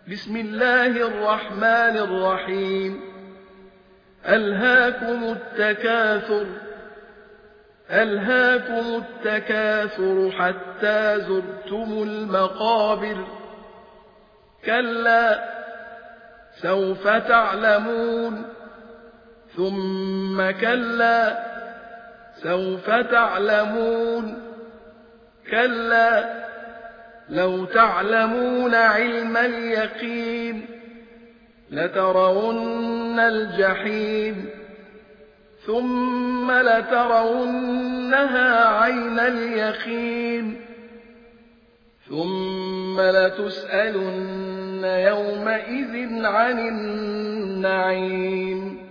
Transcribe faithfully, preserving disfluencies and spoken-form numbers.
بسم الله الرحمن الرحيم ألهاكم التكاثر ألهاكم التكاثر حتى زرتم المقابر كلا سوف تعلمون ثم كلا سوف تعلمون كلا لو تعلمون علم اليقين لترون الجحيم ثم لترونها عين اليقين ثم لتسألن يومئذ عن النعيم